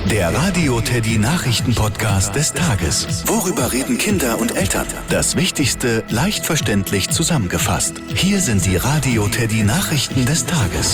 Der Radio Teddy Nachrichten-Podcast des Tages. Worüber reden Kinder und Eltern? Das Wichtigste leicht verständlich zusammengefasst. Hier sind die Radio Teddy Nachrichten des Tages.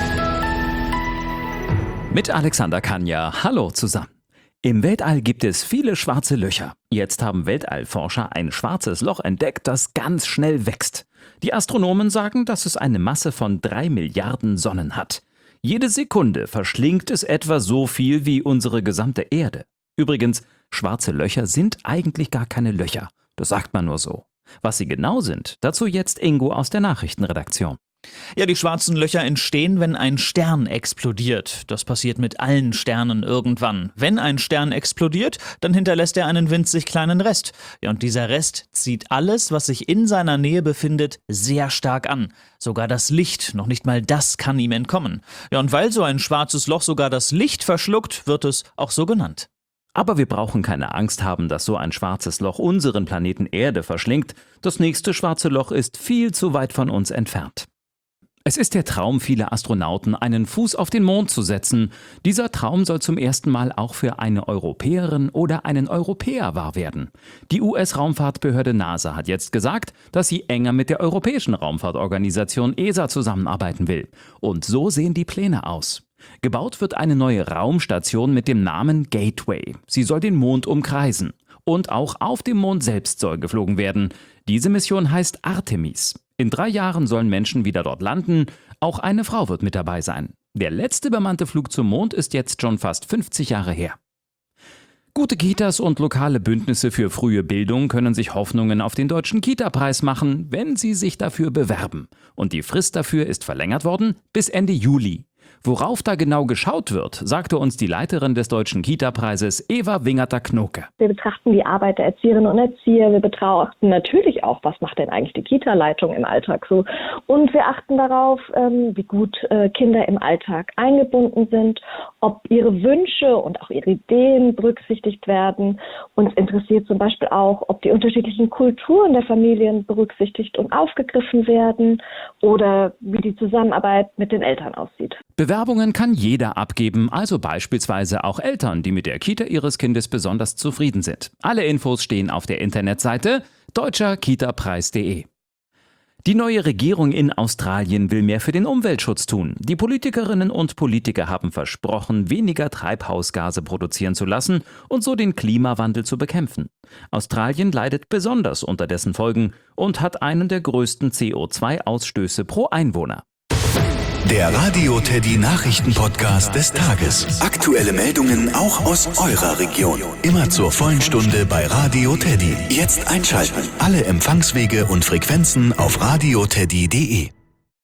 Mit Alexander Kania. Hallo zusammen. Im Weltall gibt es viele schwarze Löcher. Jetzt haben Weltallforscher ein schwarzes Loch entdeckt, das ganz schnell wächst. Die Astronomen sagen, dass es eine Masse von 3 Milliarden Sonnen hat. Jede Sekunde verschlingt es etwa so viel wie unsere gesamte Erde. Übrigens, schwarze Löcher sind eigentlich gar keine Löcher. Das sagt man nur so. Was sie genau sind, dazu jetzt Ingo aus der Nachrichtenredaktion. Ja, die schwarzen Löcher entstehen, wenn ein Stern explodiert. Das passiert mit allen Sternen irgendwann. Wenn ein Stern explodiert, dann hinterlässt er einen winzig kleinen Rest. Ja, und dieser Rest zieht alles, was sich in seiner Nähe befindet, sehr stark an. Sogar das Licht, noch nicht mal das kann ihm entkommen. Ja, und weil so ein schwarzes Loch sogar das Licht verschluckt, wird es auch so genannt. Aber wir brauchen keine Angst haben, dass so ein schwarzes Loch unseren Planeten Erde verschlingt. Das nächste schwarze Loch ist viel zu weit von uns entfernt. Es ist der Traum vieler Astronauten, einen Fuß auf den Mond zu setzen. Dieser Traum soll zum ersten Mal auch für eine Europäerin oder einen Europäer wahr werden. Die US-Raumfahrtbehörde NASA hat jetzt gesagt, dass sie enger mit der Europäischen Raumfahrtorganisation ESA zusammenarbeiten will. Und so sehen die Pläne aus. Gebaut wird eine neue Raumstation mit dem Namen Gateway. Sie soll den Mond umkreisen. Und auch auf dem Mond selbst soll geflogen werden. Diese Mission heißt Artemis. In 3 Jahren sollen Menschen wieder dort landen. Auch eine Frau wird mit dabei sein. Der letzte bemannte Flug zum Mond ist jetzt schon fast 50 Jahre her. Gute Kitas und lokale Bündnisse für frühe Bildung können sich Hoffnungen auf den Deutschen Kita-Preis machen, wenn sie sich dafür bewerben. Und die Frist dafür ist verlängert worden bis Ende Juli. Worauf da genau geschaut wird, sagte uns die Leiterin des Deutschen Kita-Preises, Eva Wingerter-Knoke. Wir betrachten die Arbeit der Erzieherinnen und Erzieher. Wir betrachten natürlich auch, was macht denn eigentlich die Kita-Leitung im Alltag so. Und wir achten darauf, wie gut Kinder im Alltag eingebunden sind, ob ihre Wünsche und auch ihre Ideen berücksichtigt werden. Uns interessiert zum Beispiel auch, ob die unterschiedlichen Kulturen der Familien berücksichtigt und aufgegriffen werden oder wie die Zusammenarbeit mit den Eltern aussieht. Bewerbungen kann jeder abgeben, also beispielsweise auch Eltern, die mit der Kita ihres Kindes besonders zufrieden sind. Alle Infos stehen auf der Internetseite deutscherkitapreis.de. Die neue Regierung in Australien will mehr für den Umweltschutz tun. Die Politikerinnen und Politiker haben versprochen, weniger Treibhausgase produzieren zu lassen und so den Klimawandel zu bekämpfen. Australien leidet besonders unter dessen Folgen und hat einen der größten CO2-Ausstöße pro Einwohner. Der Radio Teddy Nachrichten-Podcast des Tages. Aktuelle Meldungen auch aus eurer Region. Immer zur vollen Stunde bei Radio Teddy. Jetzt einschalten. Alle Empfangswege und Frequenzen auf radioteddy.de.